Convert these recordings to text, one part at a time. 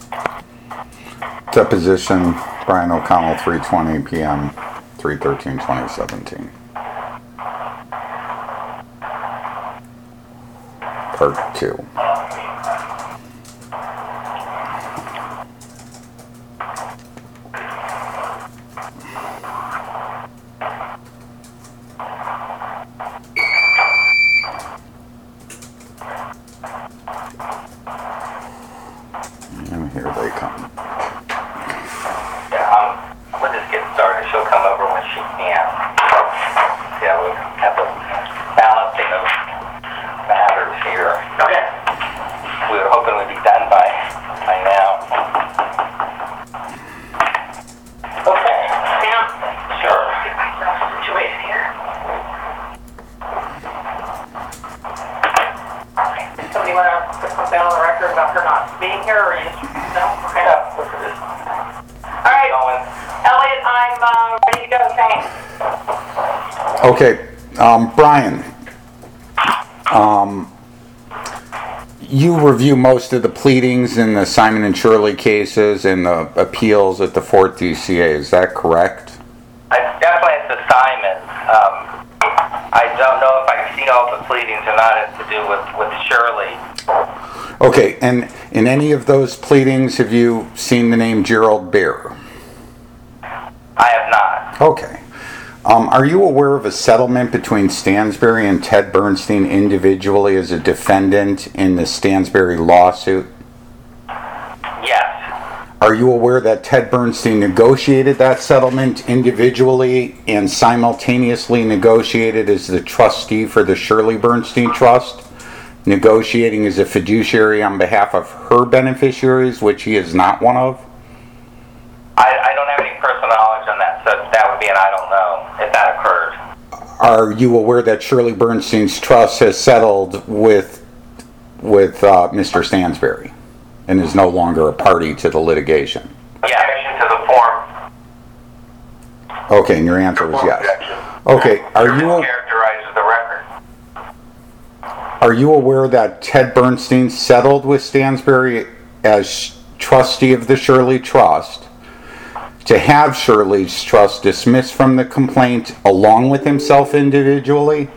Deposition, Brian O'Connell, 3:20 p.m., 3/13/2017. Part 2. And here they come. We'll just get started. She'll come over when she can. Yeah, we'll have the balancing of matters here. Okay. We were hoping we'd be done by now. Okay. Sam? Sure. Let's get myself situated here. Somebody want to put something on the record about her not being here, or you just, no? Okay. No, look at this. All right. Elliot, I'm ready to go. Thanks. Okay, Brian, you review most of the pleadings in the Simon and Shirley cases and the appeals at the 4th DCA, is that correct? Definitely it's the Simon. I don't know if I've seen all the pleadings or not. It's to do with Shirley. Okay, and in any of those pleadings, have you seen the name Gerald Beer? I have not. Okay. Are you aware of a settlement between Stansberry and Ted Bernstein individually as a defendant in the Stansberry lawsuit? Yes. Are you aware that Ted Bernstein negotiated that settlement individually and simultaneously negotiated as the trustee for the Shirley Bernstein Trust, negotiating as a fiduciary on behalf of her beneficiaries, which he is not one of? I don't have any personal knowledge on that, so that would be an I don't know if that occurred. Are you aware that Shirley Bernstein's trust has settled with Mr. Stansberry and is no longer a party to the litigation? Yeah. Objection to the form. Okay, and your answer was yes. Okay, Characterizes the record. are you aware that Ted Bernstein settled with Stansberry as trustee of the Shirley Trust to have Shirley's trust dismissed from the complaint along with himself individually?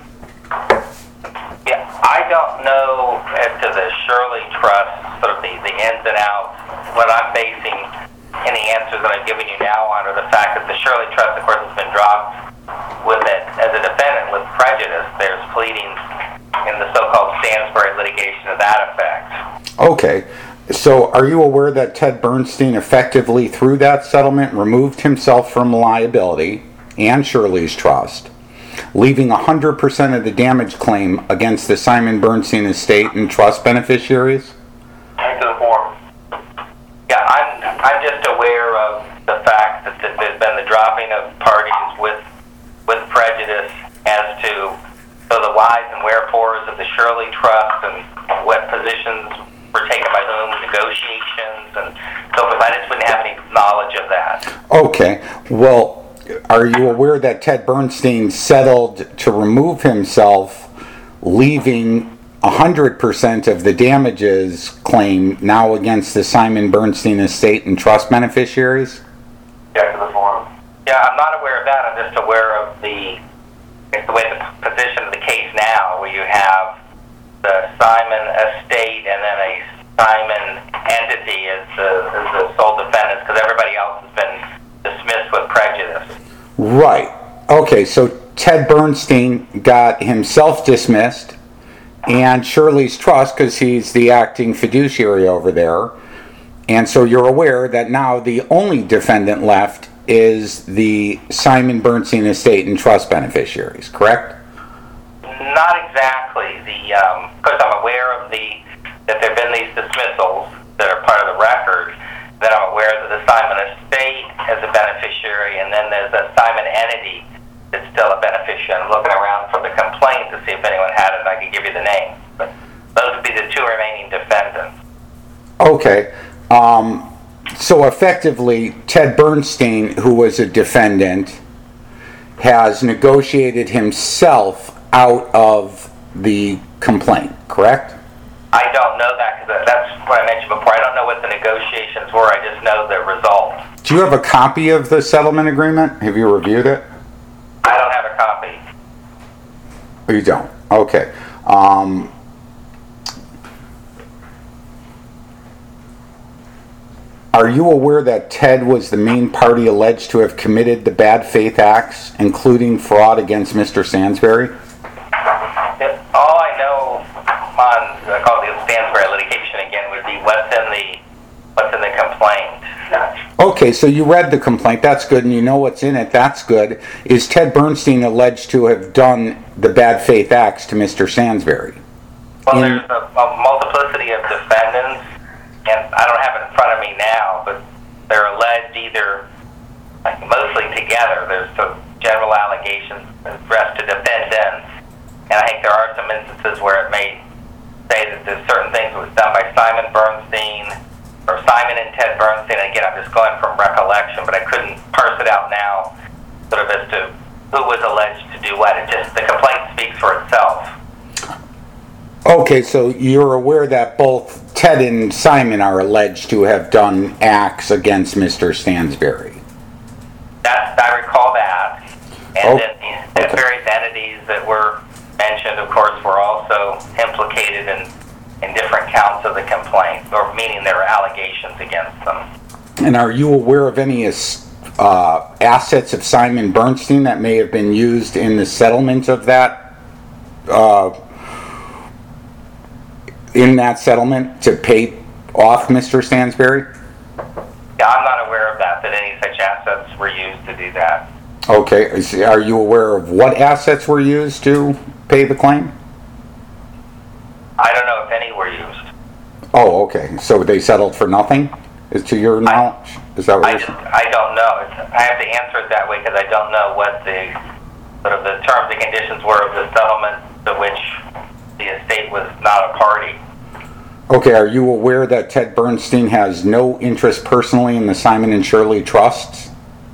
Yeah, I don't know as to the Shirley Trust, sort of the ins and outs. What I'm basing any answers that I'm giving you now on are the fact that the Shirley Trust, of course, has been dropped with it as a defendant with prejudice. There's pleadings in the so-called Stansberry litigation to that effect. Okay. So are you aware that Ted Bernstein effectively, through that settlement, removed himself from liability and Shirley's trust, leaving 100% of the damage claim against the Simon Bernstein estate and trust beneficiaries? To the form. Yeah, I'm just aware of the fact that there's been the dropping of parties with prejudice as to the whys and wherefores of the Shirley Trust and what positions were taken by whom, negotiations, and so forth. I just wouldn't have any knowledge of that. Okay. Well, are you aware that Ted Bernstein settled to remove himself, leaving 100% of the damages claim now against the Simon Bernstein estate and trust beneficiaries? Yeah, to the form. Yeah, I'm not aware of that. I'm just aware of the way the position of the case now, where you have the Simon estate and then a Simon entity as the sole defendants, because everybody else has been dismissed with prejudice. Right. Okay, so Ted Bernstein got himself dismissed and Shirley's trust, because he's the acting fiduciary over there. And so you're aware that now the only defendant left is the Simon Bernstein estate and trust beneficiaries, correct? Not exactly. Of course, I'm aware of that there have been these dismissals that are part of the record. Then I'm aware that the Simon estate as a beneficiary, and then there's a Simon entity that's still a beneficiary. I'm looking around for the complaint to see if anyone had it, and I can give you the name. But those would be the two remaining defendants. Okay. So effectively, Ted Bernstein, who was a defendant, has negotiated himself out of the complaint, correct? I don't know that, because that's what I mentioned before. I don't know what the negotiations were. I just know the result. Do you have a copy of the settlement agreement? Have you reviewed it? I don't have a copy. Oh, you don't? Okay. Are you aware that Ted was the main party alleged to have committed the bad faith acts, including fraud against Mr. Stansberry? All I know on I call it the Stansberry litigation again would be what's in the complaint. Okay, so you read the complaint. That's good, and you know what's in it. That's good. Is Ted Bernstein alleged to have done the bad faith acts to Mr. Stansberry? Well, there's a multiplicity of defendants, and I don't have it in front of me now, but they're alleged either, like mostly together. There's some general allegations addressed to defendants, and I think there are some instances where it may say that there's certain things that was done by Simon Bernstein, or Simon and Ted Bernstein. Again, I'm just going from recollection, but I couldn't parse it out now, sort of as to who was alleged to do what. It just, the complaint speaks for itself. Okay, so you're aware that both Ted and Simon are alleged to have done acts against Mr. Stansberry? I recall that. And then the various entities that were mentioned, of course, were also implicated in different counts of the complaint, or meaning there were allegations against them. And are you aware of any assets of Simon Bernstein that may have been used in the settlement of that, in that settlement to pay off Mr. Stansberry? Yeah, I'm not aware of that any such assets were used to do that. Okay, are you aware of what assets were used to pay the claim? I don't know if any were used. Oh, okay. So they settled for nothing, to your knowledge? Is that what you're saying? I don't know. I have to answer it that way because I don't know what the sort of the terms and conditions were of the settlement to which the estate was not a party. Okay, are you aware that Ted Bernstein has no interest personally in the Simon and Shirley trusts?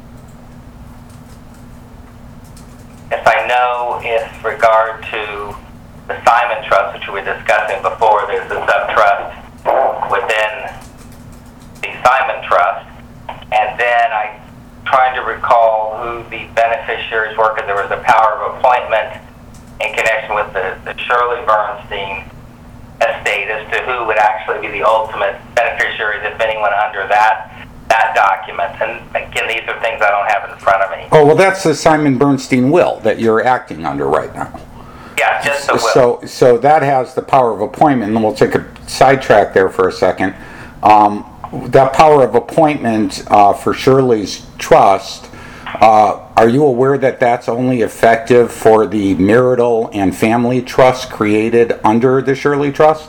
Yes, I know in regard to the Simon Trust, which we were discussing before, there's a sub-trust within the Simon Trust. And then I'm trying to recall who the beneficiaries were, because there was a power of appointment in connection with the Shirley Bernstein estate as to who would actually be the ultimate beneficiaries, if anyone, under that document. And again, these are things I don't have in front of me. Oh, well, that's the Simon Bernstein will that you're acting under right now. Yeah, just the will. So that has the power of appointment, and we'll take a sidetrack there for a second. That power of appointment for Shirley's trust, are you aware that that's only effective for the marital and family trust created under the Shirley Trust?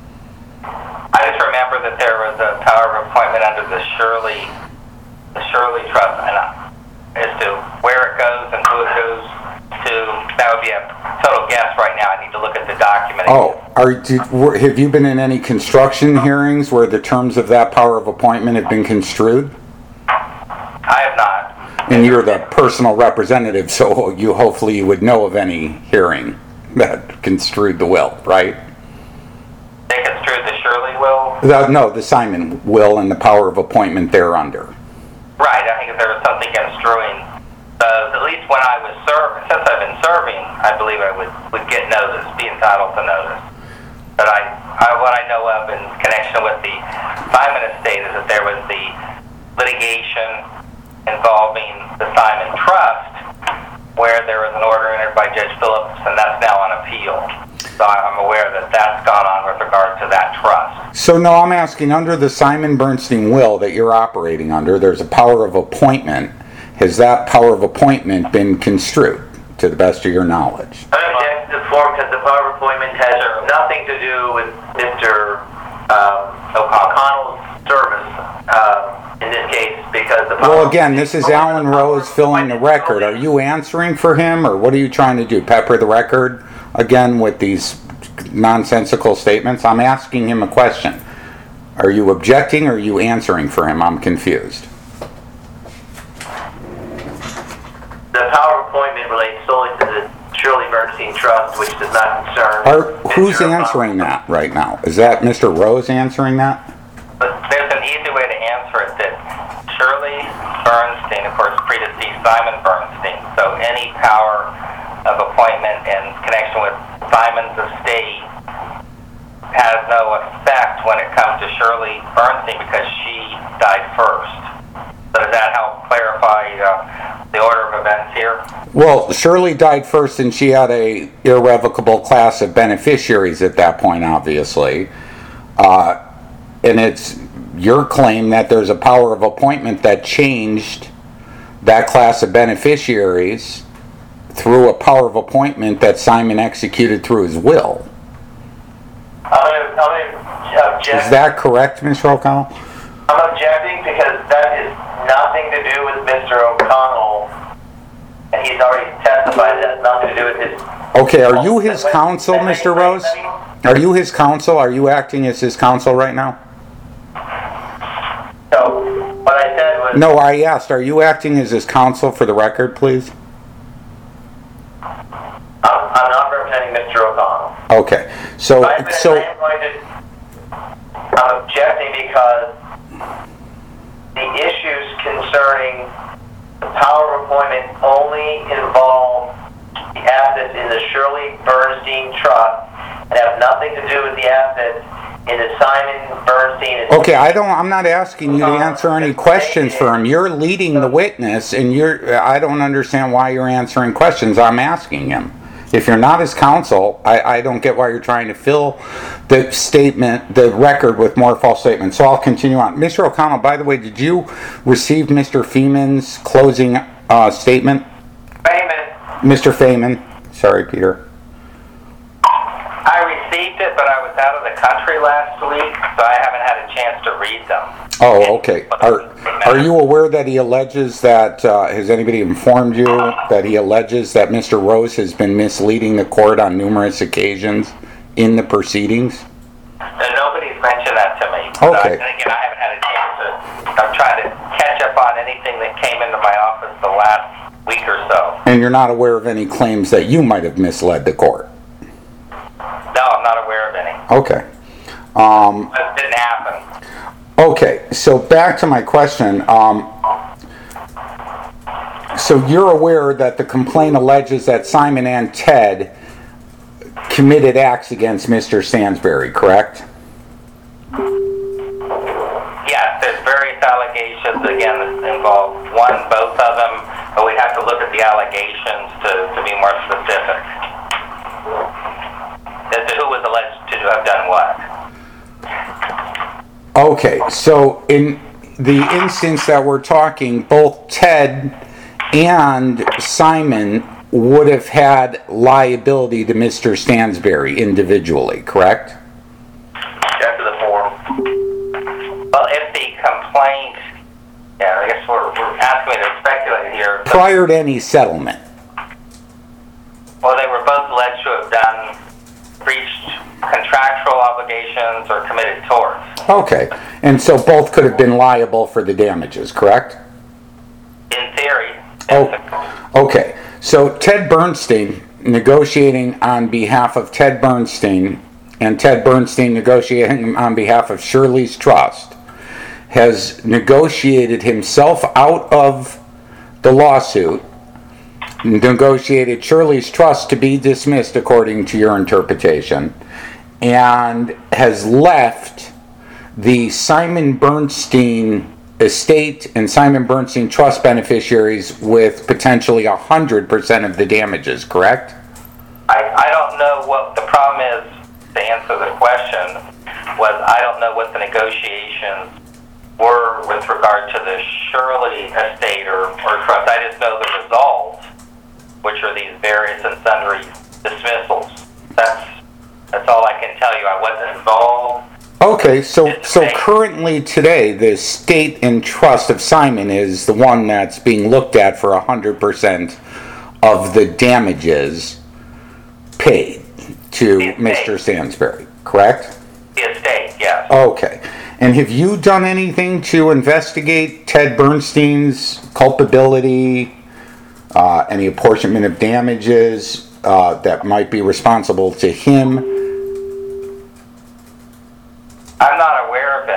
I just remember that there was a power of appointment under the Shirley Trust, and as to where it goes and who it goes to, that would be a total guess right now. I need to look at the document. Oh, have you been in any construction hearings where the terms of that power of appointment have been construed? I have not. And you're the personal representative, so hopefully you would know of any hearing that construed the will, right? They construed the Shirley will? No, the Simon will and the power of appointment thereunder. Right, I think if there was something construing at least when I was serving, since I've been serving, I believe I would get notice, be entitled to notice. But what I know of in connection with the Simon estate is that there was the litigation involving the Simon Trust, where there was an order entered by Judge Phillips, and that's now on appeal. So I'm aware that that's gone on with regard to that trust. So no, I'm asking, under the Simon Bernstein will that you're operating under, there's a power of appointment. Has that power of appointment been construed, to the best of your knowledge? I object to the form because the power of appointment has nothing to do with Mr. O'Connell's service in this case, because the power. Well, again, this is Alan Rose filling the record. Are you answering for him, or what are you trying to do? Pepper the record again with these nonsensical statements? I'm asking him a question. Are you objecting, or are you answering for him? I'm confused. The power of appointment relates solely to the Shirley Bernstein Trust, which does not concern. Who's answering that right now? Is that Mr. Rose answering that? But there's an easy way to answer it that Shirley Bernstein, of course, predeceased Simon Bernstein, so any power of appointment in connection with Simon's estate has no effect when it comes to Shirley Bernstein because she died first. So does that help clarify the order of events here? Well, Shirley died first, and she had a irrevocable class of beneficiaries at that point, obviously. And it's your claim that there's a power of appointment that changed that class of beneficiaries through a power of appointment that Simon executed through his will. I'm gonna object. Is that correct, Mr. O'Connell? I'm objecting because that is nothing to do with Mr. O'Connell, and he's already testified that has nothing to do with his... Okay, are you his counsel, Mr. Rose? Are you his counsel? Are you acting as his counsel right now? So, what I said was... No, I asked, are you acting as his counsel for the record, please? I'm not representing Mr. O'Connell. Okay, I'm objecting because the issues concerning the power of appointment only involve the assets in the Shirley Bernstein Trust and have nothing to do with the assets in the Simon Bernstein. Okay, I'm not asking you to answer any questions for him. You're leading the witness, and I don't understand why you're answering questions. I'm asking him. If you're not his counsel, I don't get why you're trying to fill the record with more false statements. So I'll continue on. Mr. O'Connell, by the way, did you receive Mr. Feeman's closing statement? Mr. Feeman. Sorry, Peter. I received it, but I was out of the country last week, so I haven't had a chance to read them. Oh, okay. Are you aware that he alleges that, has anybody informed you that he alleges that Mr. Rose has been misleading the court on numerous occasions in the proceedings? Nobody's mentioned that to me. Okay. And again, I haven't had a chance to, I'm trying to catch up on anything that came into my office the last week or so. And you're not aware of any claims that you might have misled the court? No, I'm not aware of any. Okay. That didn't happen. Okay, so back to my question. So you're aware that the complaint alleges that Simon and Ted committed acts against Mr. Stansberry, correct? Yes, there's various allegations, again, that involve both of them, but we'd have to look at the allegations to be more specific. As to who was alleged to have done what. Okay, so in the instance that we're talking, both Ted and Simon would have had liability to Mr. Stansberry individually, correct? After the form. Well, if the complaint, I guess we're asking me to speculate here. Prior to any settlement. Well, they were both alleged to have done breached contractual obligations or committed torts. Okay, and so both could have been liable for the damages, correct? In theory. Oh, okay. So Ted Bernstein negotiating on behalf of Ted Bernstein and Ted Bernstein negotiating on behalf of Shirley's Trust has negotiated himself out of the lawsuit, negotiated Shirley's Trust to be dismissed according to your interpretation, and has left the Simon Bernstein estate and Simon Bernstein Trust beneficiaries with potentially 100% of the damages, correct? I don't know what the problem is, to answer the question, was I don't know what the negotiations were with regard to the Shirley estate or trust. I just know the result, which are these various and sundry dismissals. That's all I can tell you. I wasn't involved. Okay, so currently today, the estate and trust of Simon is the one that's being looked at for 100% of the damages paid to Mr. Stansberry, correct? The estate, yes. Okay. And have you done anything to investigate Ted Bernstein's culpability, any apportionment of damages that might be responsible to him? I'm not aware of any.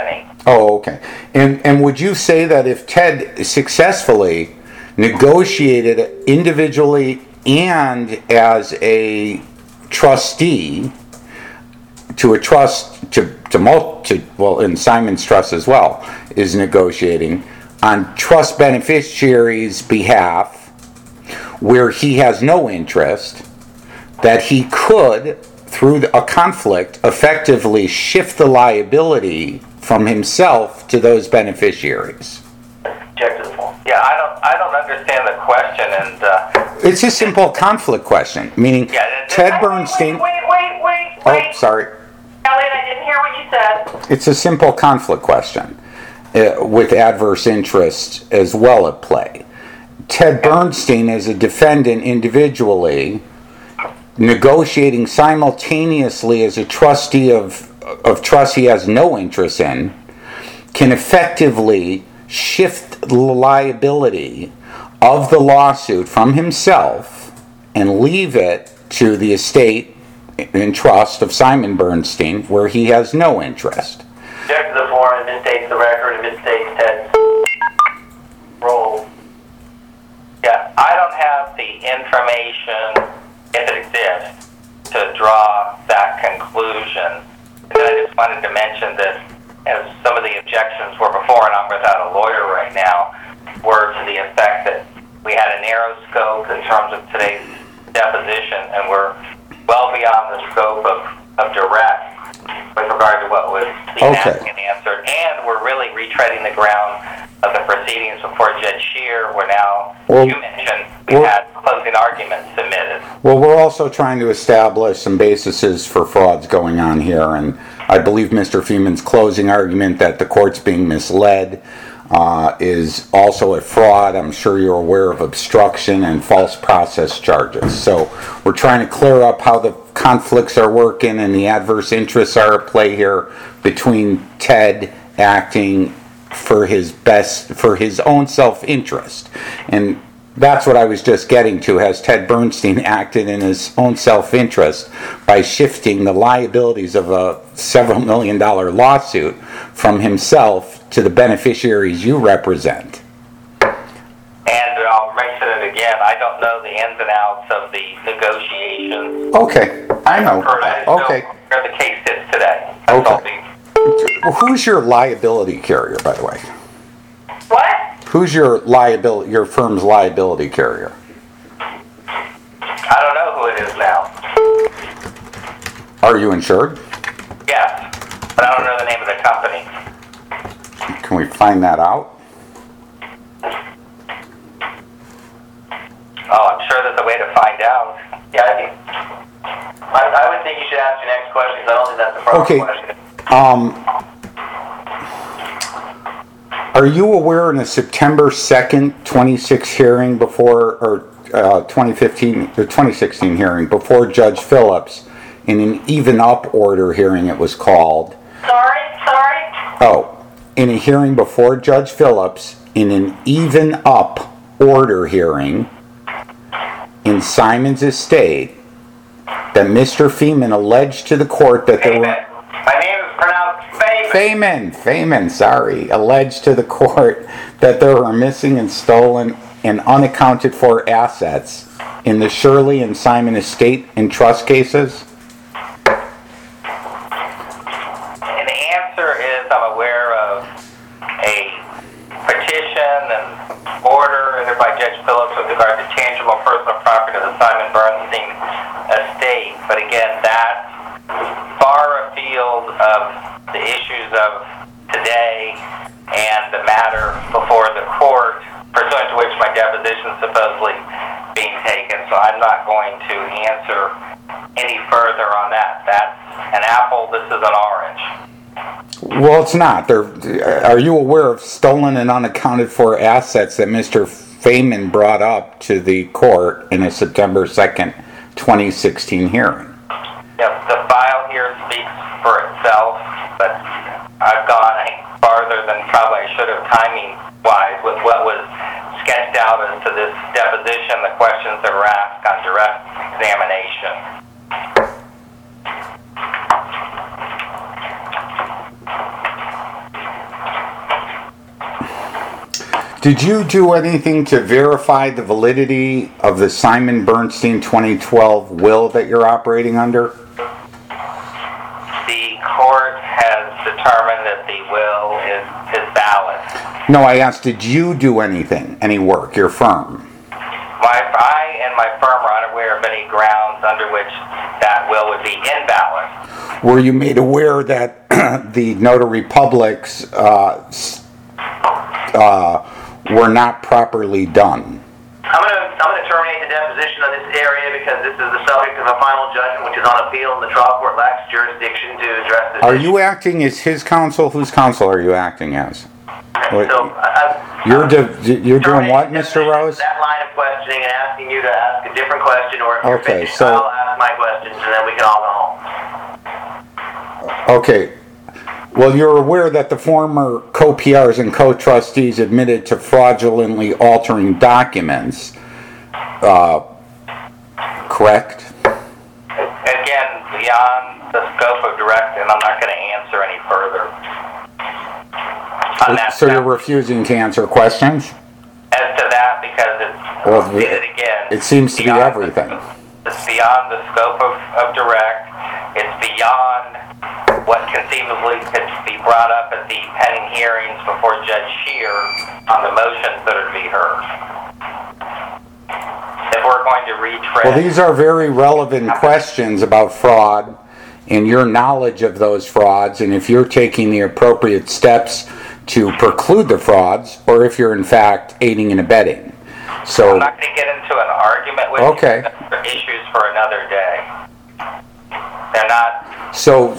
Oh, okay. And would you say that if Ted successfully negotiated individually and as a trustee to a trust well, and Simon's trust as well is negotiating on trust beneficiaries' behalf where he has no interest, that he could, through a conflict, effectively shift the liability from himself to those beneficiaries? Object to the form. Yeah, I don't understand the question, and It's a simple conflict question, meaning Ted Bernstein... Wait. Oh, sorry. Elliot, I didn't hear what you said. It's a simple conflict question with adverse interest as well at play. Ted Bernstein is a defendant individually, negotiating simultaneously as a trustee of trust he has no interest in, can effectively shift the liability of the lawsuit from himself and leave it to the estate and trust of Simon Bernstein, where he has no interest. Object to the form, it misstates the record, it misstates Ted's role. yeah, I don't have the information, if it exists, to draw that conclusion. And I just wanted to mention that as some of the objections were before, and I'm without a lawyer right now, were to the effect that we had a narrow scope in terms of today's deposition, and we're well beyond the scope of direct with regard to what was being asked and answered, and we're really retreading the ground of the proceedings before Judge Scheer, where now, you mentioned, we had closing arguments submitted. Well, we're also trying to establish some bases for frauds going on here, and I believe Mr. Feeman's closing argument that the court's being misled is also a fraud. I'm sure you're aware of obstruction and false process charges. So we're trying to clear up how the conflicts are working and the adverse interests are at play here between Ted acting for his own self-interest. And that's what I was just getting to. Has Ted Bernstein acted in his own self-interest by shifting the liabilities of a several $million lawsuit from himself to the beneficiaries you represent? And I'll mention it again, I don't know the ins and outs of the negotiations. Okay, I know. Okay. Where the case sits today. Okay. Who's your liability carrier, by the way? What? Who's your firm's liability carrier? I don't know who it is now. Are you insured? Yes, but I don't know the name of the company. Can we find that out? Oh, I'm sure there's a way to find out. Yeah, I would think you should ask your next question, because I don't think that's the proper question. Are you aware in a September 2nd, 26 hearing before, or 2015 or 2016 hearing before Judge Phillips, in an even up order hearing it was called? Sorry? Oh, in a hearing before Judge Phillips, in an even up order hearing in Simon's estate, that Mr. Feeman alleged to the court that there were... My name is pronounced Feynman, sorry, alleged to the court that there were missing and stolen and unaccounted for assets in the Shirley and Simon estate and trust cases? And the answer is I'm aware of a petition and order entered by Judge Phillips with regard to tangible personal property of the Simon Bernstein estate. But again, that's far afield of the issues of today and the matter before the court, pursuant to which my deposition is supposedly being taken. So I'm not going to answer any further on that. That's an apple, this is an orange. Well, it's not. Are you aware of stolen and unaccounted for assets that Mr. Feynman brought up to the court in a September 2nd, 2016 hearing? Yep, the file here speaks for itself, but I've gone farther than probably I should have timing-wise with what was sketched out as to this deposition, the questions that were asked on direct examination. Did you do anything to verify the validity of the Simon Bernstein 2012 will that you're operating under? The court has determined that the will is valid. No, I asked, did you do anything, any work, your firm? I and my firm are unaware of any grounds under which that will would be invalid. Were you made aware that the notary publics were not properly done? I'm gonna terminate the deposition on this area because this is the subject of a final judgment which is on appeal and the trial court lacks jurisdiction to address this. Are you acting as his counsel? Whose counsel are you acting as? You're doing what, Mr. Rose? That line of questioning and asking you to ask a different question, or if you're Okay, finished, so- I'll ask my questions and then we can all go home. Okay. Well, you're aware that the former co-PRs and co-trustees admitted to fraudulently altering documents, correct? Again, beyond the scope of direct, and I'm not going to answer any further. On that, So you're refusing to answer questions? as to that, because it's Well, I'll repeat it again. it seems to be beyond everything. It's beyond the scope of direct. It's beyond what conceivably could be brought up at the pending hearings before Judge Scheer on the motions that are to be heard. If we're going to retread... Well, these are very relevant questions about fraud and your knowledge of those frauds, and if you're taking the appropriate steps to preclude the frauds, or if you're in fact aiding and abetting. So, I'm not going to get into an argument with Okay. you. They're issues for another day. They're not... so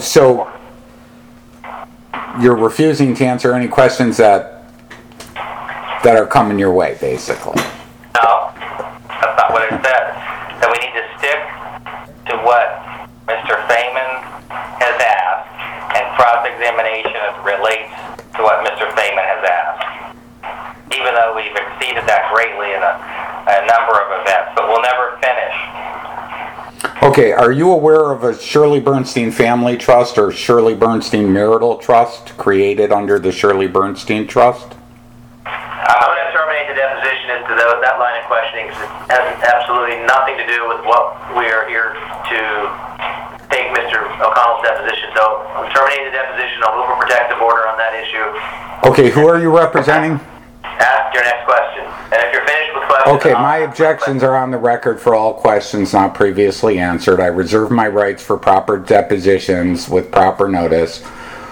you're refusing to answer any questions that are coming your way, basically. No, that's not what it said. That we need to stick to what Mr. Feynman has asked, and cross-examination as it relates to what Mr. Feynman has asked. Even though we've exceeded that greatly in a number of events, but we'll never finish. Okay, are you aware of a Shirley Bernstein Family Trust or Shirley Bernstein Marital Trust created under the Shirley Bernstein Trust? I'm going to terminate the deposition as to that line of questioning because it has absolutely nothing to do with what we are here to take Mr. O'Connell's deposition. So I'm terminating the deposition. I'll move a protective order on that issue. Okay, who are you representing? Ask your next question. And if you're finished with questions... Okay, I'll my ask objections are on the record for all questions not previously answered. I reserve my rights for proper depositions with proper notice,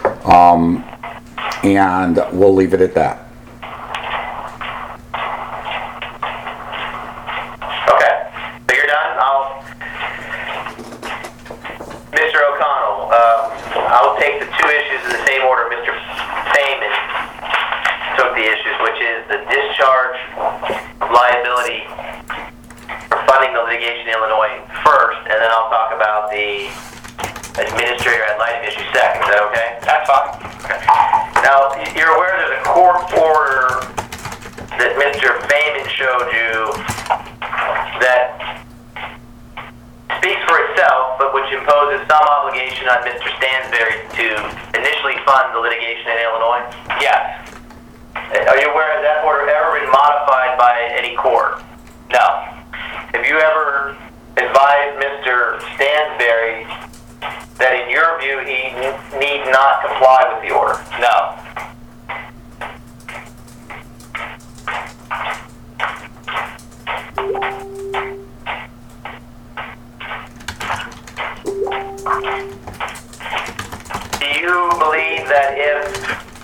and we'll leave it at that. Okay. So you're done? Mr. O'Connell, I'll take the two issues in the same order Mr. Feynman took the issues, which is the discharge of liability for funding the litigation in Illinois first, and then I'll talk about the administrator ad litem issue second. Is that okay? That's fine. Now, you're aware there's a court order that Mr. Feynman showed you that speaks for itself, but which imposes some obligation on Mr. Stansberry to initially fund the litigation in Illinois? Yes. Are you aware of that order ever been modified by any court? No. Have you ever advised Mr. Stansberry that in your view he need not comply with the order? No. Do you believe that if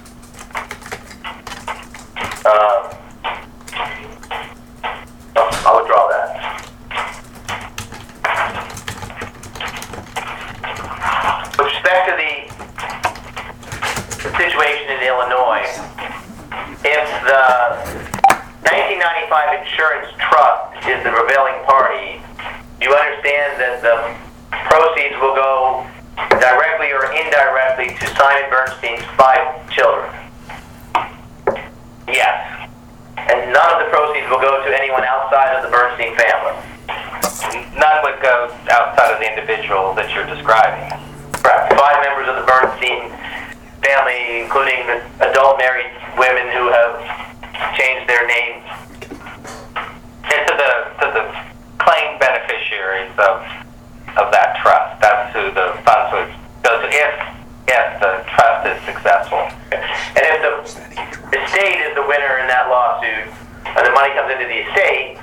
I'll withdraw that. With respect to the situation in Illinois, if the 1995 insurance trust is the prevailing party, you understand that the proceeds will go directly or indirectly to Simon Bernstein's 5 children. Yes. And none of the proceeds will go to anyone outside of the Bernstein family. None would go outside of the individual that you're describing. Correct. 5 members of the Bernstein family, including the adult married women who have changed their in that lawsuit, and the money comes into the estate,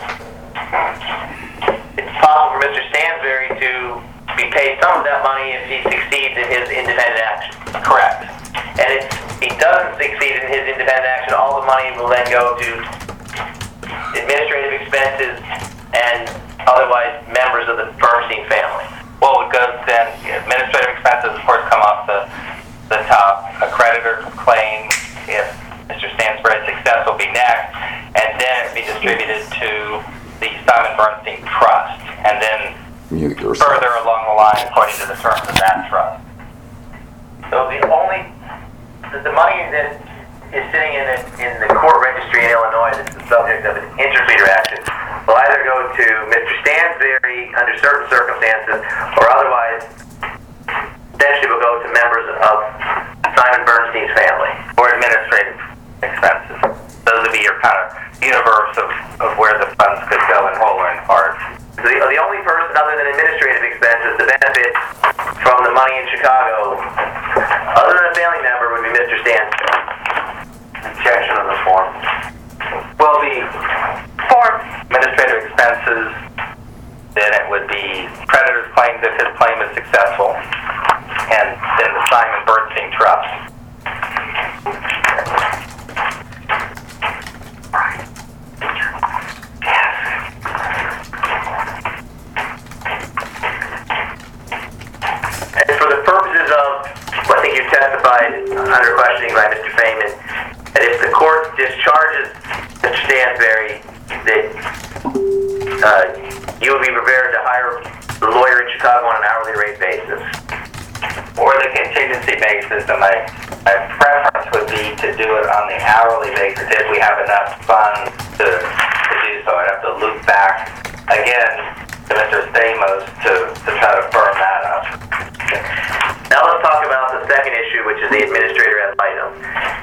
it's possible for Mr. Stansberry to be paid some of that money if he succeeds in his independent action. Correct. And if he doesn't succeed in his independent action, all the money will then go to administrative expenses and otherwise members of the Bernstein family. Well, it goes then, administrative expenses, of course, come off the top. A creditor claim, if Mr. Stansberry's success, will be next, and then it will be distributed to the Simon Bernstein Trust, and then Mute yourself. further along the line according to the terms of that trust. So the money that is sitting in the court registry in Illinois that's the subject of an interpleader action will either go to Mr. Stansberry under certain circumstances, or otherwise essentially will go to members of Simon Bernstein's family. Or administrative expenses. Those would be your kind of universe of where the funds could go in whole or in part. The only person other than administrative expenses to benefit from the money in Chicago, other than a family member, would be Mr. Stansberry. Objection on the form. Well, the administrative expenses, then it would be creditor's claims if his claim is successful, and then the Simon Bernstein Trust. And for the purposes of, I think you testified under questioning by Mr. Feynman, that if the court discharges Mr. Stansberry, that you would be prepared to hire a lawyer in Chicago on an hourly rate basis. Or the contingency basis, and my preference would be to do it on the hourly basis if we have enough funds to do so. I'd have to loop back again to Mr. Stamos to try to firm that up. Now let's talk about the second issue, which is the administrator ad litem.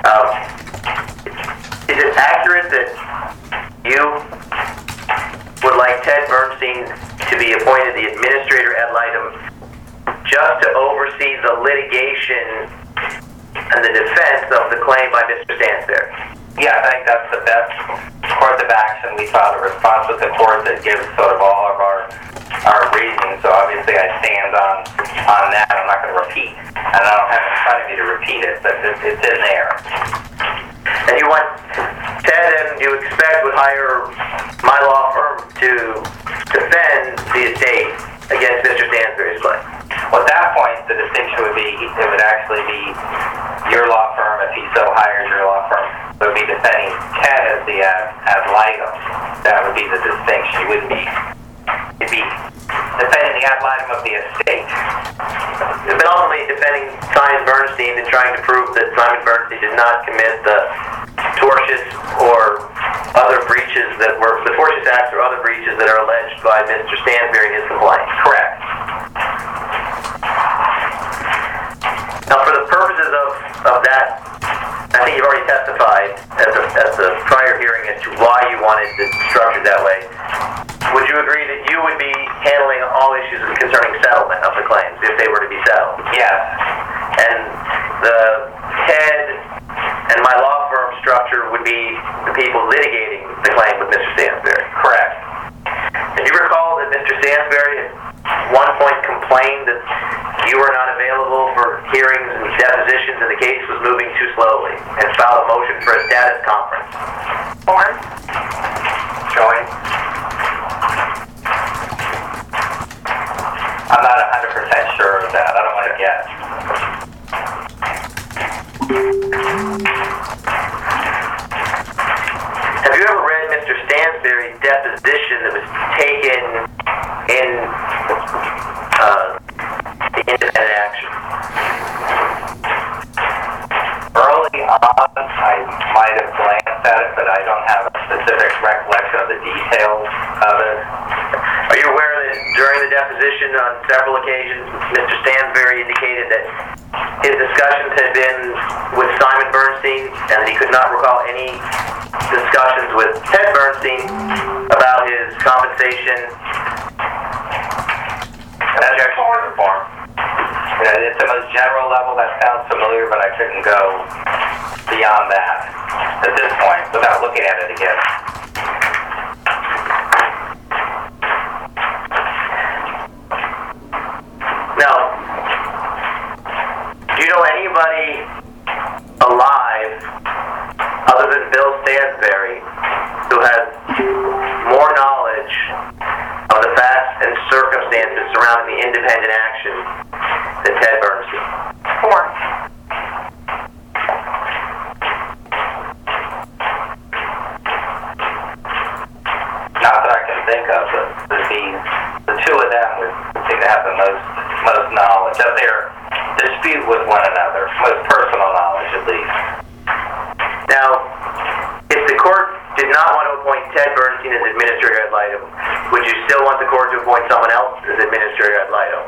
Is it accurate that you would like Ted Bernstein to be appointed the administrator ad litem just to oversee the litigation and the defense of the claim by Mr. Stansberry? Yeah, I think that's the best course of action. We filed a response with the court that gives sort of all of our reasoning, so obviously I stand on that. I'm not going to repeat, and I don't have it in front of me to repeat it, but it's in there. And you want Ted, and you expect, would hire my law firm to defend the estate against Mr. Stansberry's claim? Well, at that point, the distinction would be, it would actually be your law firm, if he so hires your law firm, would be defending Ted as the ad litem. That would be the distinction. It wouldn't be, it'd be defending the ad litem of the estate. But ultimately defending Simon Bernstein and trying to prove that Simon Bernstein did not commit the tortious or other breaches the tortious acts or other breaches that are alleged by Mr. Stansberry in his complaint. Correct. Now, for the purposes of that, I think you've already testified at the prior hearing as to why you wanted it structured that way. Would you agree that you would be handling all issues concerning settlement of the claims if they were to be settled? Yes. And the Ted and my law firm structure would be the people litigating the claim with Mr. Stansberry? Correct. And you recall that Mr. Stansberry at one point complained that you were not available for hearings and depositions and the case was moving too slowly and filed a motion for a status conference. Form. Showing? I'm not 100% sure of that. I don't want to guess. Have you ever read Mr. Stansberry's deposition that was taken in the independent action? Early on, I might have glanced at it, but I don't have a specific recollection of the details of it. Are you aware that during the deposition on several occasions, Mr. Stansberry indicated that his discussions had been with Simon Bernstein and that he could not recall any discussions with Ted Bernstein about his compensation? Objection to the form. It's the most general level. That sounds familiar, but I couldn't go beyond that at this point without looking looking at it again. Now, do you know anybody alive other than Bill Stansberry who has more knowledge of the facts and circumstances surrounding the independent action than Ted Bernstein? 4. Not that I can think of, but the two of them would seem to have the most knowledge of their dispute with one another, most personal knowledge at least. Now, if the court did not want to appoint Ted Bernstein as administrator ad litem, would you still want the court to appoint someone else as administrator ad litem?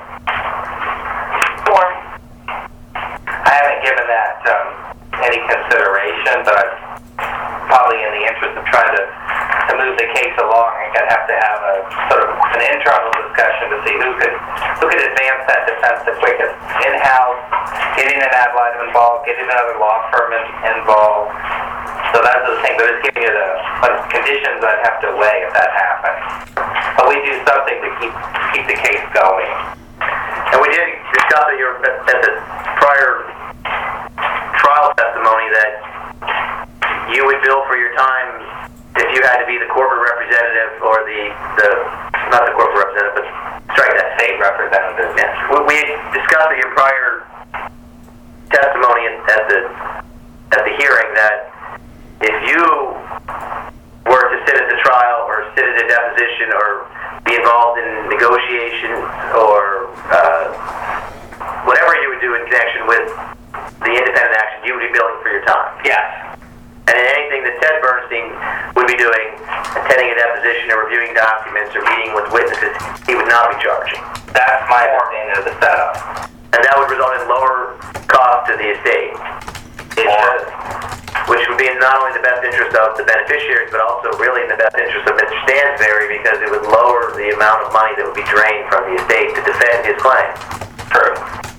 4. I haven't given that any consideration, but probably in the interest of trying to move the case along, I'm going to have a sort of an internal discussion to see who could advance that defense the quickest. In-house, getting an ad litem involved, getting another law firm involved. So that's the thing, but it's giving you the conditions I'd have to weigh if that happened. But we do something to keep the case going. And we did discuss at the prior trial testimony that you would bill for your time if you had to be the corporate representative or not the corporate representative, but strike that, State representative. Yeah. We discussed at your prior testimony at the hearing that if you were to sit at the trial or sit at a deposition or be involved in negotiations or whatever you would do in connection with the independent action, you would be billing for your time. Yes. And in anything that Ted Bernstein would be doing, attending a deposition or reviewing documents or meeting with witnesses, he would not be charging. That's my understanding of the setup. And that would result in lower cost to the estate. Which would be in not only the best interest of the beneficiaries, but also really in the best interest of Mr. Stansberry, because it would lower the amount of money that would be drained from the estate to defend his claim. True.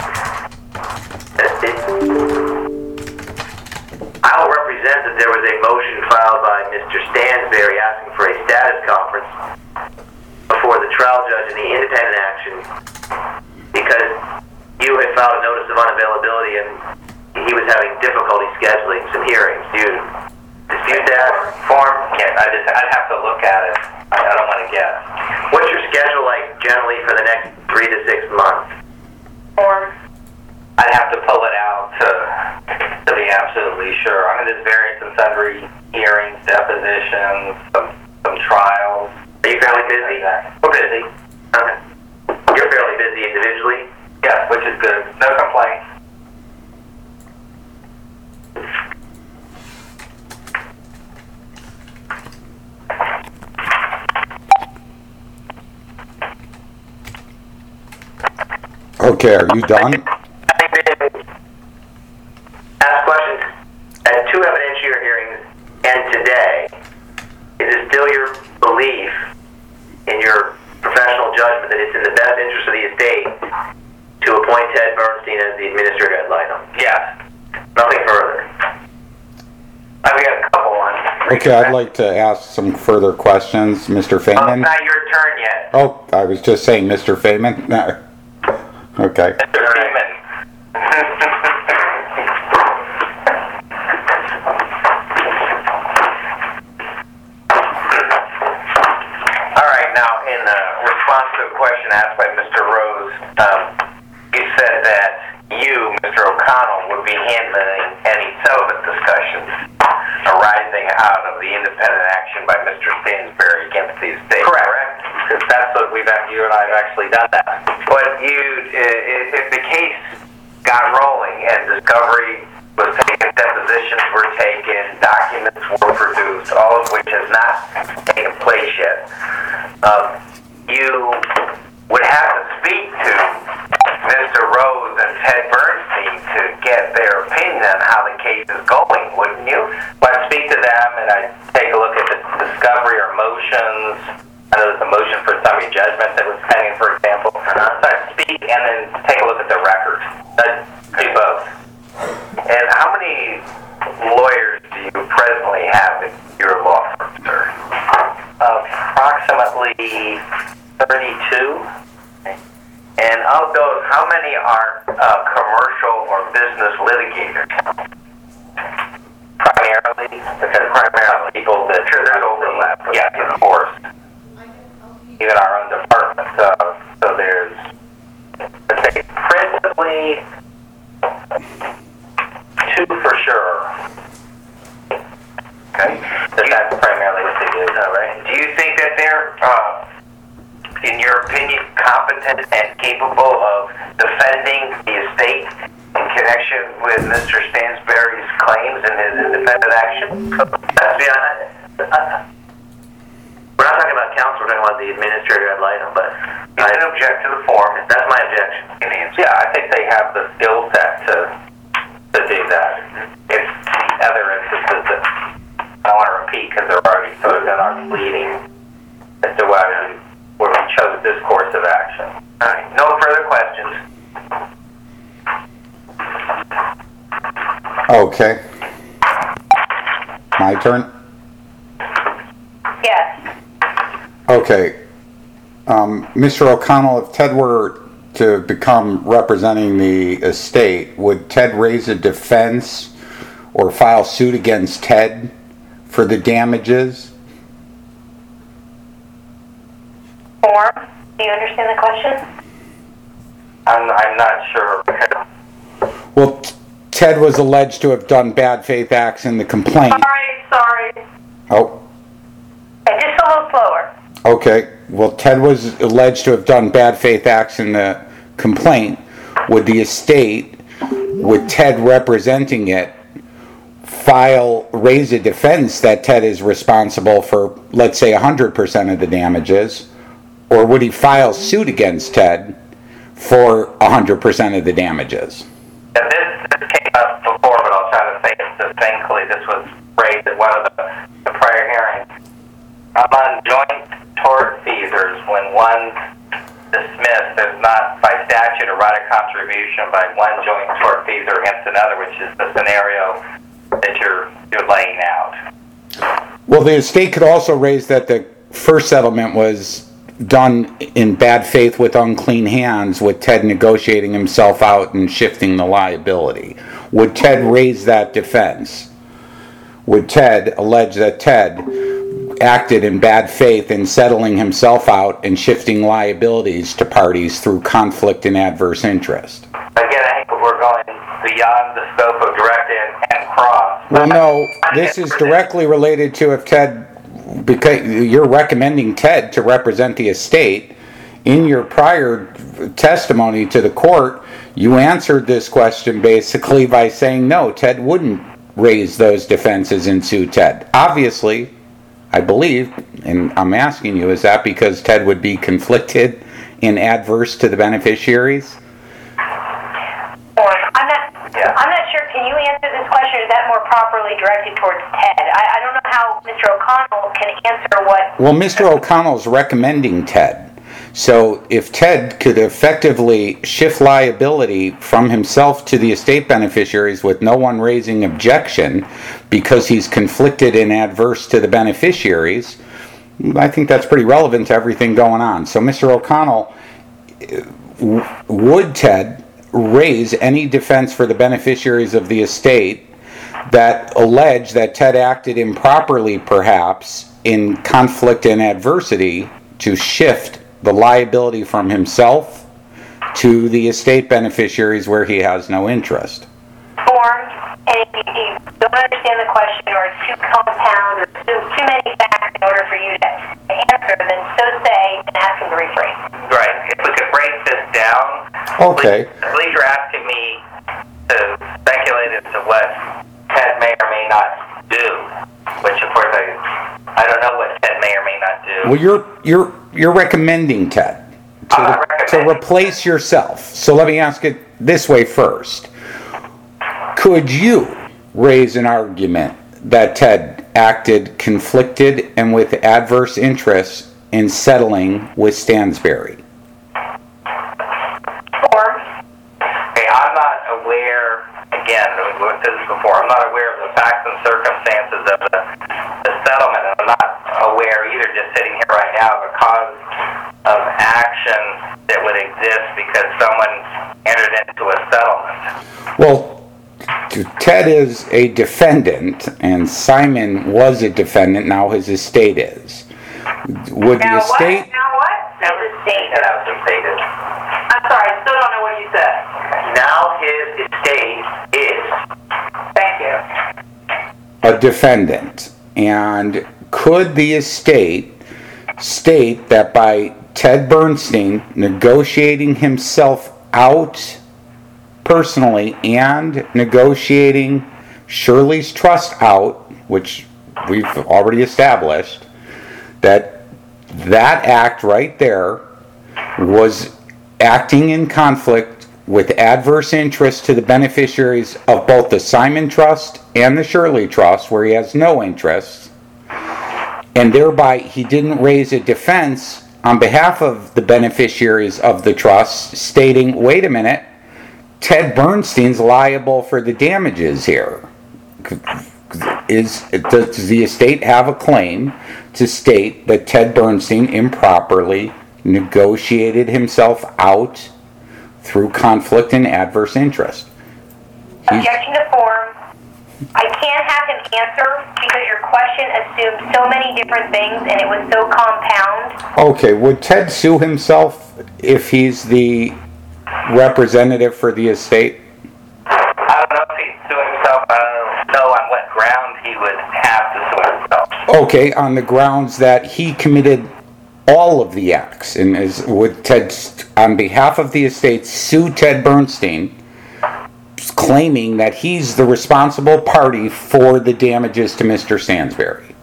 I will represent that there was a motion filed by Mr. Stansberry asking for a status conference before the trial judge in the independent action because you had filed a notice of unavailability and he was having difficulty scheduling some hearings. Do you dispute that? Form? Yes, I'd have to look at it. I don't want to guess. What's your schedule like generally for the next 3 to 6 months? 4. I'd have to pull it out to be absolutely sure. I mean, there's various and sundry hearings, depositions, some trials. Are you fairly busy? We're busy. Okay. You're fairly busy individually? Yes, which is good. No complaints. Okay, are you done? Having been asked questions at 2 evidentiary hearings and today, is it still your belief in your professional judgment that it's in the best interest of the estate to appoint Ted Bernstein as the administrator ad litem? Yes. Nothing further. I've got a couple ones. Okay, I'd like to ask some further questions, Mr. It's Feynman. not your turn yet. Oh, I was just saying, Mr. Feynman. No. Okay. Mr. Freeman. All right, now in response to a question asked by Mr. Rose, you said that you, Mr. O'Connell, would be handling any settlement discussions arising out of the independent action by Mr. Stansberry against the estate. Correct. Because that's what you and I have actually done that. But if the case got rolling and discovery was taken, depositions were taken, documents were produced, all of which has not taken place yet, you would have to speak to Mr. Rose and Ted Bernstein to get their opinion on how the case is going, wouldn't you? Well, I'd speak to them and I'd take a look at the discovery or motions. I know there's a motion for summary judgment that was pending, for example. So I'd speak and then take a look at the records. I'd do both. And how many lawyers do you presently have at your be 32. And of those, how many are commercial or business litigators? Primarily, because primarily people that there's overlap. Yeah, of course. Even our own department. So there's, let's say, principally 2 for sure. Okay. So that's primarily what they do. All right. Do you think that they're, in your opinion, competent and capable of defending the estate in connection with Mr. Stansberry's claims and his independent action? Let's be honest. We're not talking about counsel, we're talking about the administrator ad litem, but You can object to the form. that's my objection. Yeah, I think they have the skill set to do that. It's the other instances that I don't want to repeat because they're already sort of in our pleading as to why where we chose this course of action. All right, no further questions. Okay. My turn? Yes. Okay. Mr. O'Connell, if Ted were to become representing the estate, would Ted raise a defense or file suit against Ted for the damages? Form. Do you understand the question? I'm not sure. Well, Ted was alleged to have done bad faith acts in the complaint. Sorry. Oh, Just a little slower. okay. Well, Ted was alleged to have done bad faith acts in the complaint. Would the estate, with Ted representing it, raise a defense that Ted is responsible for, let's say, 100% of the damages? Or would he file suit against Ted for 100% of the damages? And this came up before, but I'll try to say it succinctly. This was raised at one of the prior hearings. On joint tortfeasors, when one's dismissed, there's not by statute a right of contribution by one joint tortfeasor against another, which is the scenario that you're laying out. Well, the estate could also raise that the first settlement was done in bad faith with unclean hands, with Ted negotiating himself out and shifting the liability. Would Ted raise that defense? Would Ted allege that Ted acted in bad faith in settling himself out and shifting liabilities to parties through conflict and adverse interest? Again, I think we're going beyond the scope of direct and cross. Well, no, this is directly related to if Ted, because you're recommending Ted to represent the estate. In your prior testimony to the court, you answered this question basically by saying no, Ted wouldn't raise those defenses and sue Ted. Obviously, I believe, and I'm asking you, is that because Ted would be conflicted and adverse to the beneficiaries? I'm not sure. Can you answer this question? Or is that more properly directed towards Ted? I don't know how Mr. O'Connell can answer what... Well, Mr. O'Connell's recommending Ted. So if Ted could effectively shift liability from himself to the estate beneficiaries with no one raising objection because he's conflicted and adverse to the beneficiaries, I think that's pretty relevant to everything going on. So Mr. O'Connell, would Ted raise any defense for the beneficiaries of the estate that allege that Ted acted improperly, perhaps, in conflict and adversity to shift the liability from himself to the estate beneficiaries where he has no interest? Form, and if you don't understand the question or it's too compound or too many facts in order for you to answer, then so say and ask him to rephrase. Right. If we could break this down. Okay. I believe you're asking me to speculate as to what Ted may or may not do, which of course I don't know what Ted may or may not do. Well, you're recommending Ted to replace yourself. So let me ask it this way first. Could you raise an argument that Ted acted conflicted and with adverse interests in settling with Stansberry? Form, Okay, I'm not aware, again, we went through this before, I'm not aware of the facts and circumstances of the settlement, and I'm not aware either, just sitting here right now, of a cause Well, Ted is a defendant, and Simon was a defendant. Now his estate is. Would the estate? Now what? Now the estate. And I was stated. I'm sorry, I still don't know what you said. Now his estate is. Thank you. A defendant. And could the estate state that by Ted Bernstein negotiating himself out personally and negotiating Shirley's trust out, which we've already established, that act right there was acting in conflict with adverse interest to the beneficiaries of both the Simon Trust and the Shirley Trust, where he has no interest, and thereby he didn't raise a defense on behalf of the beneficiaries of the trust, stating, wait a minute, Ted Bernstein's liable for the damages here. Does the estate have a claim to state that Ted Bernstein improperly negotiated himself out through conflict and adverse interest? Objection to form. I can't have him answer because your question assumed so many different things and it was so compound. Okay, would Ted sue himself if he's the representative for the estate? I don't know if he'd sue himself. I don't know on what ground he would have to sue himself. Okay, on the grounds that he committed all of the acts, and would Ted, on behalf of the estate, sue Ted Bernstein, claiming that he's the responsible party for the damages to Mr. Stansberry?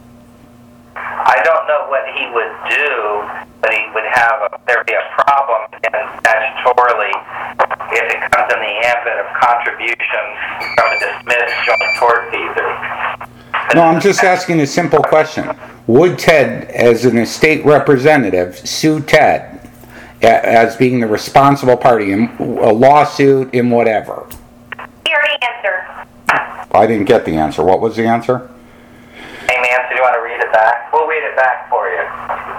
I don't know what he would do, but he would there'd be a problem again statutorily if it comes in the ambit of contribution from a dismissed joint tortfeasor. No, I'm just asking a simple question. Would Ted, as an estate representative, sue Ted as being the responsible party in a lawsuit, in whatever? He already answered. I didn't get the answer. What was the answer? Same answer. Do you want to read it back? We'll read it back for you.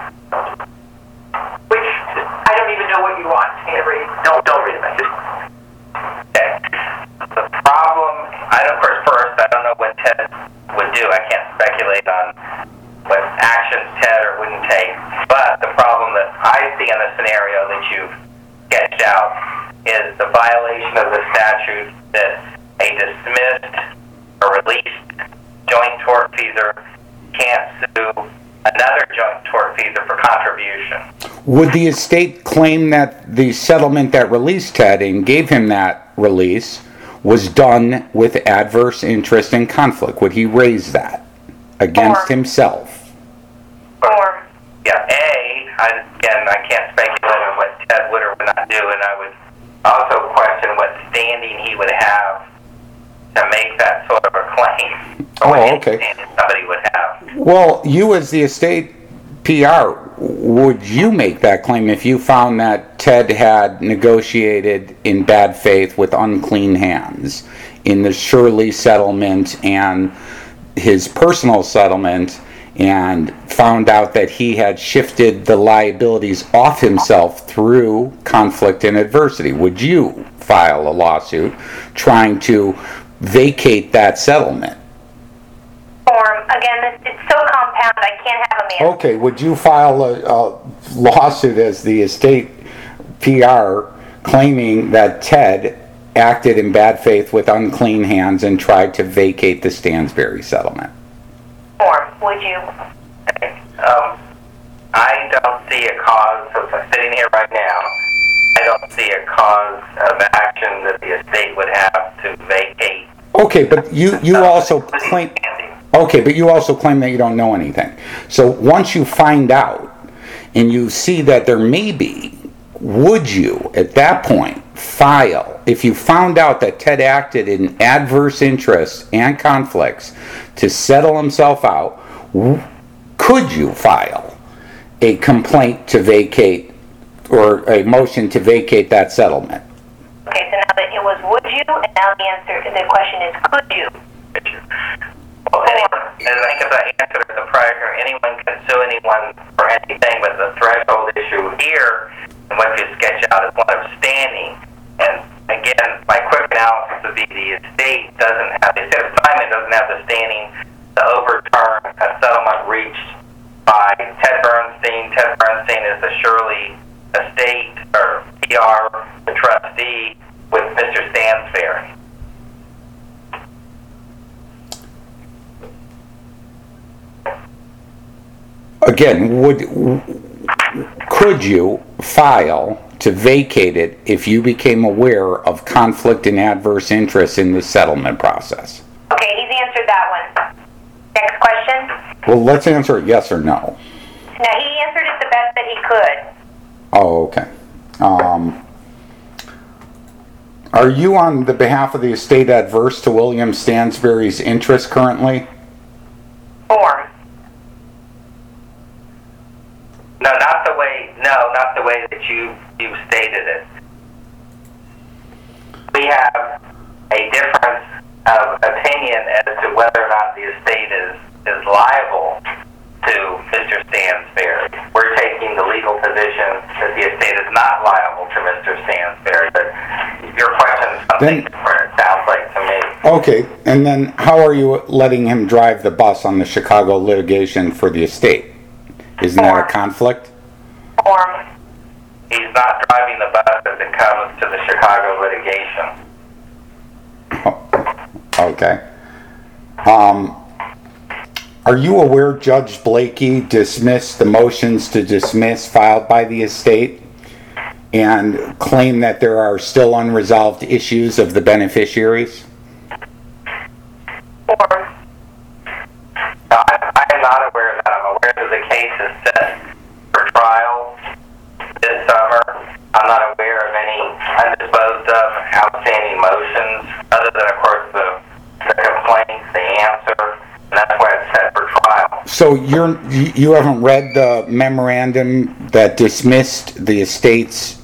Which, I don't even know what you want. Can you read? Don't read it back. Okay. The problem, I don't know what Ted would do. I can't speculate on what actions Ted or wouldn't take. But the problem that I see in the scenario that you've sketched out is the violation of the statute that a dismissed or released joint tortfeasor can't sue another joint tortfeasor for contribution. Would the estate claim that the settlement that released Ted and gave him that release was done with adverse interest and conflict? Would he raise that against himself? Form. Yeah, I can't speculate on what Ted would or would not do, and I would also question what standing he would have to make that sort of a claim. Or what okay. standing somebody would have. Well, you as the estate PR, would you make that claim if you found that Ted had negotiated in bad faith with unclean hands in the Shirley settlement and his personal settlement, and found out that he had shifted the liabilities off himself through conflict and adversity? Would you file a lawsuit trying to vacate that settlement? Form. Again, it's so compound, I can't have him answer. Okay, would you file a lawsuit as the estate PR claiming that Ted acted in bad faith with unclean hands and tried to vacate the Stansberry settlement? Form. Would you? I don't see a cause of sitting here right now. I don't see a cause of action that the estate would have to vacate. Okay, but you also claim. Okay, but you also claim that you don't know anything. So once you find out and you see that there may be, would you at that point file, if you found out that Ted acted in adverse interests and conflicts to settle himself out, could you file a complaint to vacate or a motion to vacate that settlement? Okay, so now that it was would you, and now the question is could you? Well, I think as I answered the prior, anyone can sue anyone for anything, but the threshold issue here, and what you sketch out, is one of standing. And again, by quick analysis, the Shirley estate, or PR, the trustee, with Mr. Stansberry. Again, could you file to vacate it if you became aware of conflict and adverse interest in the settlement process? Okay, he's answered that one. Next question. Well, let's answer it yes or no. No, he answered it the best that he could. Oh, okay. Are you on the behalf of the estate adverse to William Stansberry's interest currently? Form. Not the way that you stated it. We have a difference of opinion as to whether or not the estate is liable to Mr. Stansberry. We're taking the legal position that the estate is not liable to Mr. Stansberry, but your question is something different, it sounds like to me. Okay, and then how are you letting him drive the bus on the Chicago litigation for the estate? Isn't that a conflict? Form. He's not driving the bus as it comes to the Chicago litigation. Okay. Are you aware Judge Blakey dismissed the motions to dismiss filed by the estate and claimed that there are still unresolved issues of the beneficiaries? Form. No, I am not aware of that. I'm aware that the case is set for trial this summer. I'm not aware of any undisposed of outstanding motions, other than, of course, the complaint, the answer, and that's why it's set for trial. So you haven't read the memorandum that dismissed the estate's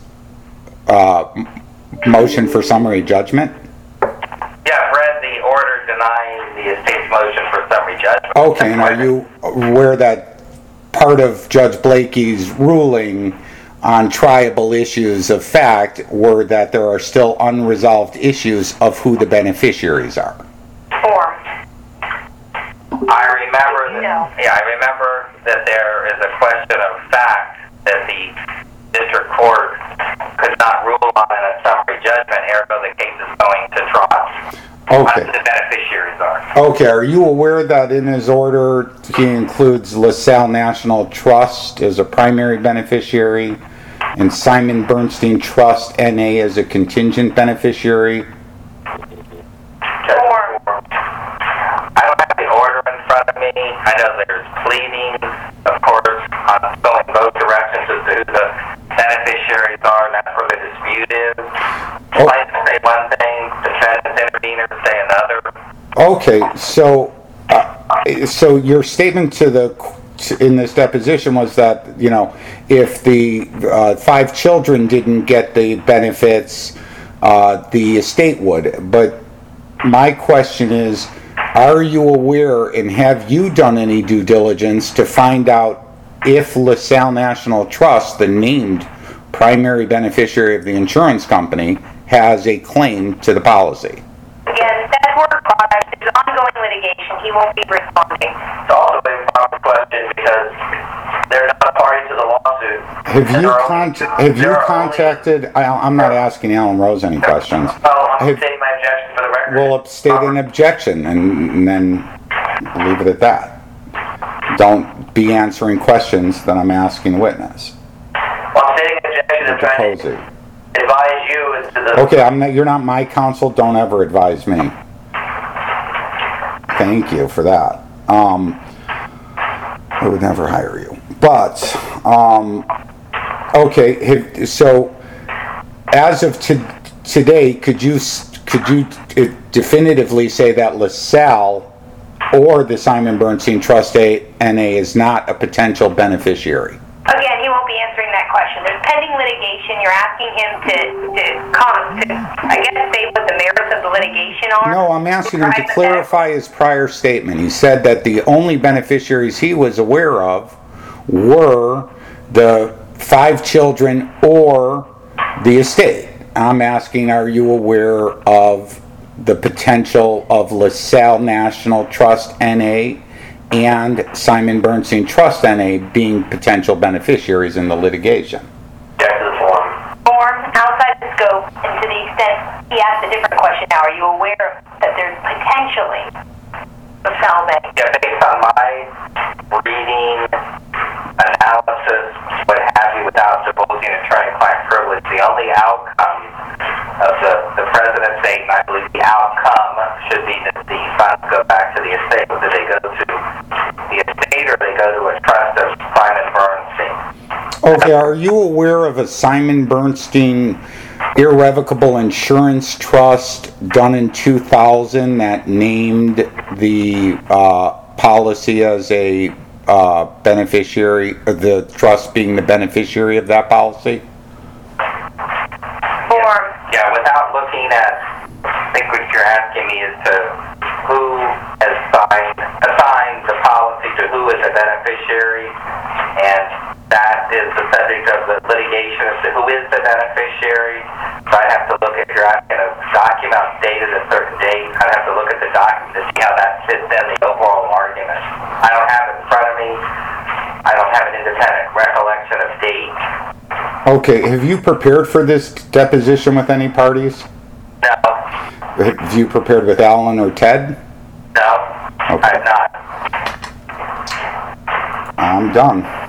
motion for summary judgment? Yeah, I've read the order denying the estate's motion for summary judgment. Okay, and are you aware that part of Judge Blakey's ruling on triable issues of fact were that there are still unresolved issues of who the beneficiaries are? Form. I remember that. No. Yeah, I remember that there is a question of fact that the district court could not rule on in a summary judgment, ergo the case is going to trial. Okay. The beneficiaries are. Okay, are you aware that in his order he includes LaSalle National Trust as a primary beneficiary and Simon Bernstein Trust NA as a contingent beneficiary? Form. I don't have the order in front of me. I know there's pleadings, of course, on going both directions as to who the beneficiaries are, and that's where the dispute is. Plaintiffs say one thing, defendants, interveners say another. Okay, so your statement in this deposition was that, if the 5 children didn't get the benefits, the estate would. But my question is, are you aware and have you done any due diligence to find out if LaSalle National Trust, the named primary beneficiary of the insurance company, has a claim to the policy? Again, that's work product. It's ongoing litigation. He won't be responding. It's also a proper question because they're not a party to the lawsuit. Have you contacted, I'm not asking Alan Rose any questions. Oh, I'm stating my objection for the record. Well, state an objection and then leave it at that. Don't be answering questions that I'm asking the witness. Well, I'm stating an objection. I'm trying to advise you as to the... Okay, you're not my counsel. Don't ever advise me. Thank you for that. I would never hire you. But, okay, so as of today, could you definitively say that LaSalle or the Simon Bernstein Trust NA is not a potential beneficiary? Again, he won't be answering that question. There's pending litigation. You're asking him to I guess, state what the merits of the litigation are. No, I'm asking him to clarify his prior statement. He said that the only beneficiaries he was aware of were the 5 children or the estate. I'm asking, are you aware of the potential of LaSalle National Trust NA and Simon Bernstein Trust NA being potential beneficiaries in the litigation. Object to the form. Form outside the scope, and to the extent he asked a different question now, are you aware that there's potentially a foul bank? Yeah, based on my reading, analysis, what have you, without divulging attorney-client privilege, the only outcome of the president's date, and I believe the outcome should be that the funds go back to the estate. Whether they go to the estate or they go to a trust of Simon Bernstein. Okay, are you aware of a Simon Bernstein irrevocable insurance trust done in 2000 that named the policy as a beneficiary, the trust being the beneficiary of that policy? Form. Yeah, without looking at, I think what you're asking me is to who has assigned the policy to who is a beneficiary, and that is the subject of the litigation as to who is the beneficiary. So I'd have to look, if you're asking a document dated a certain date, I'd have to look at the document to see how that fits in the overall argument. I don't have it in front of me. I don't have an independent recollection of date. Okay, have you prepared for this deposition with any parties? No, Have you prepared with Alan or Ted? no, Okay. I'm not. I'm done.